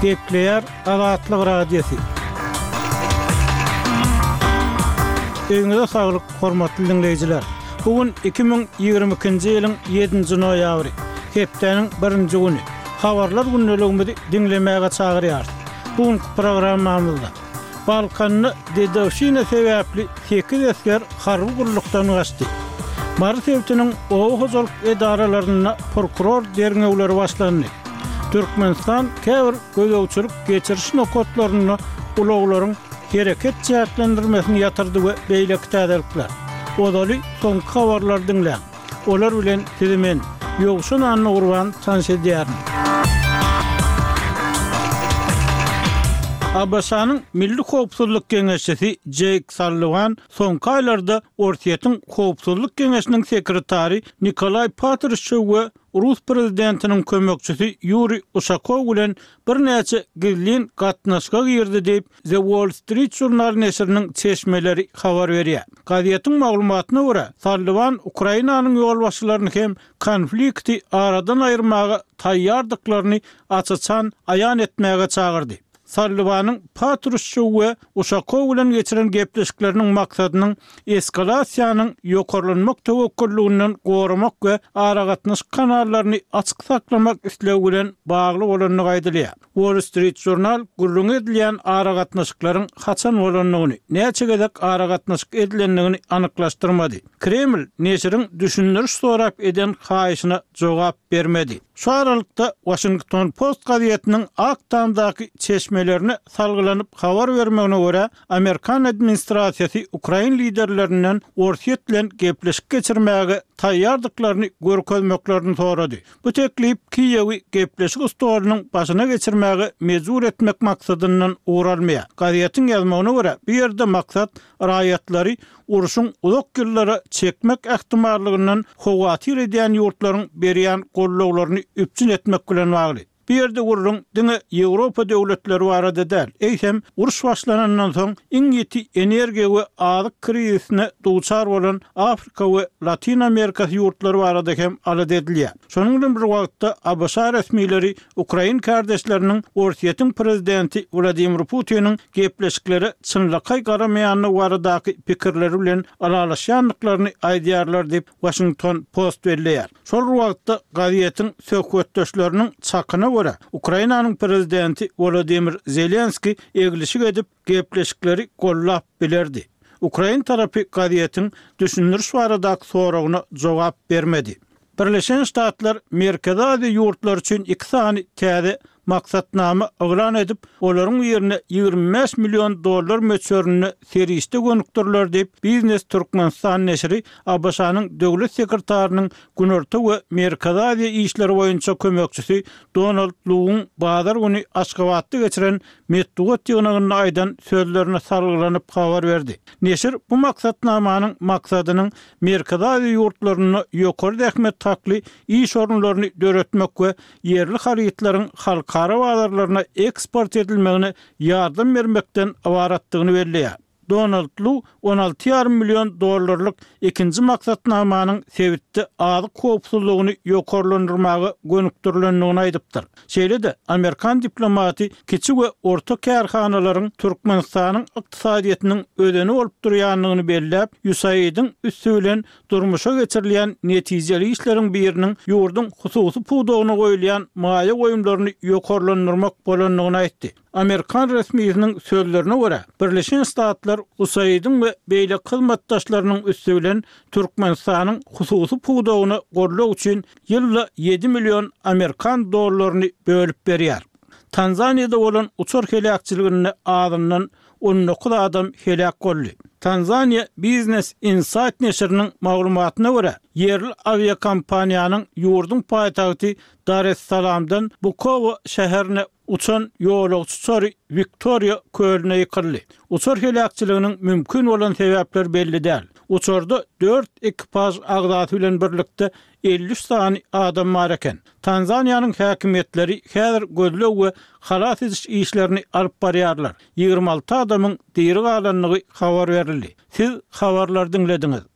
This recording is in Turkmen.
Gepleyer Azatlyk Radiosu. Öňüňizde saglyk, hormatly dinleýijiler. Bugün 2022-nji ýylyň 7-nji noýabry, hepdeniň 1-nji güni. Habarlar günneligimizi dinlemäge çagyrýar. Bugün programmamyzda Balkanyny dedewşine sebäpli 8 esker harby gurulukdan gaçdy. Mary Sebtiniň owahojalyk edaralaryna prokuror derňewleri başlandy. Türkmenistan käbir gözegçilik geçiriş nokatlaryny ulaglaryň hereket çäklendirmesini ýatyrdy we beýleki täzelikler. Odaly soňky habarlar dinleň. Olar bilen sizimen ýogşun anny urban tanşedýär. Abasanyň Milli Howpsuzlyk Geňeşçisi Jake Sullivan soňky aýlarda Ortiýetiň Howpsuzlyk Geňeşiniň sekretary Nikolay Patrushev we Rus prezidentiniň kömekçisi Yuri Ushakov bilen bir näçe gizlin gatnaşyga girdi diýip The Wall Street Journal näşriniň çeşmeleri habar berýär. Gazetyň maglumatyna görä, Sullivan Ukrainanyň ýolbaşçylaryny hem konflikti aradan aýyrmaga taýýardyklaryny açyçan aýan etmäge çagyrdy. Sullivanyň Patrushev we Ushakov bilen geçiren gepleşikleriniň maksadynyň eskalasiýanyň ýokarlanmak tewekkullygynyň goramak we aragatnaş kanallaryny açyk saklamak islegi bilen bagly bolanyny gaýdylýar. Wall Street Journal gurrun edilýän aragatnaşyklaryň haçan bolanyny, näçe gezek aragatnaşyk edilendigini anyklaşdyrmady. Kreml näşriň düşündiriş sorap eden haýyşyna jogap bermedi. Şu aralykda Washington Post gazetynyň aktamdaky çeşmelerini salgylanyp habar bermegine görä, Amerikan administrasiýasy Ukrain liderlerinden Ortiýet bilen gepleşik geçirmäge taýýardyklaryny görkezmeklerini sorady. Bu teklip Kiýewi gepleşik stolunyň başyna geçirmäge mejbur etmek maksadynyň uğralmaýar. Gazetyň ýazmagyna görä, bu ýerde maksat raýatlary uruşun uzak ýyllara çekmek ähtimallygynyň howatyr edýän ýurtlaryň berýän gollaglaryny üpçün etmek bilen bagly. Bir yerde urrun diňe Ýewropa döwletleri barada däl. Eýsem uruş başlanandan soň iň ýeti energiýa we azyk krizisine duçar bolan Afrika we Latin Amerika ýurtlary barada hem alad edilýär. Şonuň bilen bir wagtda Abşa resmileri Ukrain kardeşleriniň Ortiýetiň prezidenti Vladimir Putiniň gepleşikleri çynlykay garamaýanyny baradaky pikirleri bilen aralaşýanlyklaryny aýdýarlar diýip Washington Post belleýär. Şol wagtda gazetyň söhbetdeşleriniň çakyna Ukrainanyň prezidenti Volodymyr Zelenski egilişik edip gepleşikleri gollap bilerdi. Ukrain tarapy gazetyň düşündiriş baradaky soragyna jogap bermedi. Birleşen Ştatlar Merkezi Aziýa ýurtlar üçin 2 sany täze maksatnama oglan edip, olaryň ýerine $25 milyon möçörüni serişde gönükdirler diýip Biznes Türkmenistan näşri Abşanyň döwlet sekretarynyň Günorta we Merkezi Aziýa işleri boýunça kömekçisi Donald Lu'ň bazar güni Aşgabatda geçiren medeniýet ýygynyny aýdan sözlerine sargylanyp habar berdi. Näşir bu maksatnamanyň maksadynyň Merkezi Aziýa ýurtlaryny ýokary dähmet takly iş orunlaryny döretmek we ýerli harytlaryň halkara bazarlaryna eksport edilmegine ýardam bermekden awaratdygyny belleýär. Donald Lu $16,5 milyon ikinci maksatnamanyň sebitde azyk howpsuzlygyny ýokarlandyrmagy gönükdirilendigini aýdypdyr. Şeýle-de Amerikan diplomaty kiçik we orta kärhanalaryň Türkmenistanyň ykdysadyýetynyň ödeni bolup durýanlygyny belläp, USAID-iň üstü bilen durmuşa geçirilýän netijeli işleriň biriniň ýurdun hususy puwdagyna goýulýan maýa goýumlaryny ýokarlandyrmak bolanlygyny aýtdy. Amerikan resmiýetiniň sözlerine görä, Birleşen Ştatlar USAID-iň we beýle hyzmatdaşlarynyň üstü bilen Türkmenistanyň hususy puwdagyny gorlak üçin ýylda $7 milyon Amerikan dollaryny bölüp berýär. Tanzaniýada bolan uçur helakçylygyny adından 19 adam helak boldy. Tanzania Business Insight näşriniň maglumatyna görä, yerli aviakompaniýanyň ýurdun paýtagty Dar es Salaamdan Bukovo şäherine uçan ýolagçy Victoria kölüne ýykyldy. Uçur helakçylygynyň mümkin bolan sebäpleri belli däl. Uçurda 4 ekipaj agdaty bilen birlikde 53 sany adam bar eken. Tanzaniýanyň häkimetleri häzir gözleg we halat ediş işlerini alyp barýarlar. 26 adamyň diri galanlygy habar berildi. Siz habarlar dinlediňiz.